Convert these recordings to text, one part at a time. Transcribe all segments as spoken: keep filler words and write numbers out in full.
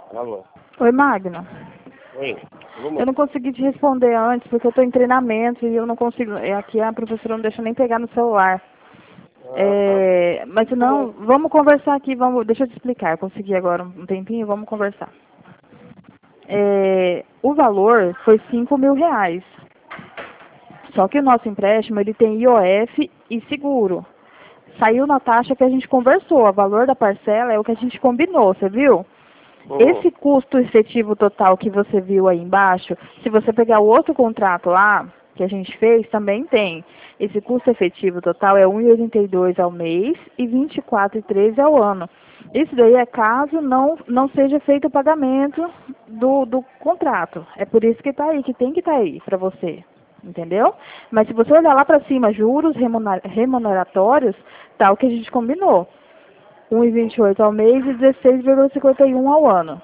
Alô? Oi, Magno. Oi. Vamos. Eu não consegui te responder antes porque eu estou em treinamento e eu não consigo. é, Aqui a professora não deixa nem pegar no celular. Ah, tá. É, mas não, vamos conversar aqui, vamos, deixa eu te explicar. Eu consegui agora um tempinho, vamos conversar. É, o valor foi cinco mil reais. Só que o nosso empréstimo ele tem I O F e seguro. Saiu na taxa que a gente conversou. O valor da parcela é o que a gente combinou, você viu? Uhum. Esse custo efetivo total que você viu aí embaixo, se você pegar o outro contrato lá, que a gente fez, também tem. Esse custo efetivo total é um vírgula oitenta e dois ao mês e vinte e quatro vírgula treze ao ano. Isso daí é caso não, não seja feito o pagamento do, do contrato. É por isso que está aí, que tem que estar aí para você. Entendeu? Mas se você olhar lá para cima, juros remuner- remuneratórios, tá o que a gente combinou. um vírgula vinte e oito ao mês e dezesseis vírgula cinquenta e um ao ano.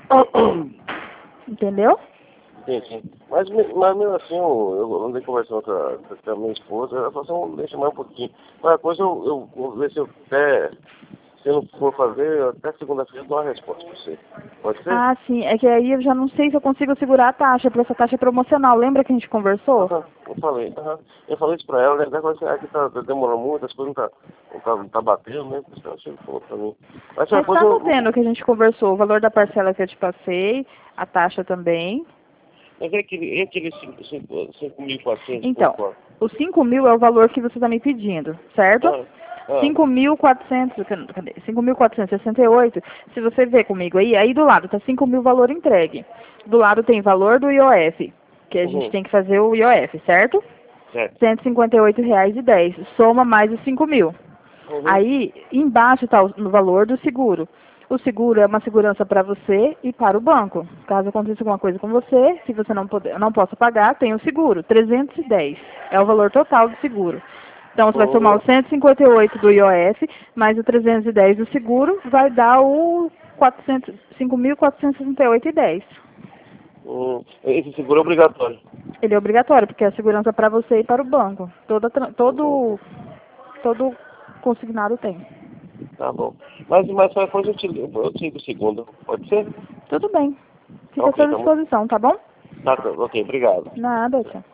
Entendeu? Sim, sim. Mas, me- mas mesmo assim, eu, eu andei conversando com a, com a minha esposa, ela falou assim, deixa mais um pouquinho. Qualquer coisa eu, eu vou ver se eu até, se eu não for fazer, até segunda-feira eu dou uma resposta pra você. Pode ser? Ah, sim. É que aí eu já não sei se eu consigo segurar a taxa, porque essa taxa é promocional. Lembra que a gente conversou? Aham, eu falei, aham. Eu falei isso pra ela, né? Agora que aqui tá, tá demorando muito, as coisas não tá, não tá, não tá batendo, né? Por isso que ela sempre falou pra mim. Mas Mas qualquer coisa está eu. batendo o que a gente conversou. O valor da parcela que eu te passei, a taxa também. Mas é aquele, é aquele cinco mil e quatrocentos por Então, quanto? os cinco mil é o valor que você está me pedindo, certo? Ah, ah, cinco mil e quatrocentos, cadê? cinco mil quatrocentos e sessenta e oito. Se você ver comigo aí, aí do lado está cinco mil valor entregue. Do lado tem valor do I O F, que a gente uhum, tem que fazer o I O F, certo? certo. cento e cinquenta e oito reais e dez. Soma mais os cinco mil. Uhum. Aí, embaixo está o valor do seguro. O seguro é uma segurança para você e para o banco. Caso aconteça alguma coisa com você, se você não, poder, não possa pagar, tem o seguro. trezentos e dez é o valor total do seguro. Então, você vai somar Uhum. os cento e cinquenta e oito do I O F, mais o trezentos e dez do seguro, vai dar o cinco mil quatrocentos e sessenta e oito reais e dez. Hum, esse seguro é obrigatório. Ele é obrigatório, porque é a segurança para você e para o banco. Toda, tra- Uhum. todo, todo consignado tem. Tá bom. Mas, mas qualquer coisa eu te, eu te ligo segunda. Pode ser? Tudo bem. Fica à Ok, sua tá, mu- disposição, tá bom? tá, tá, ok, obrigado. Nada, tchau.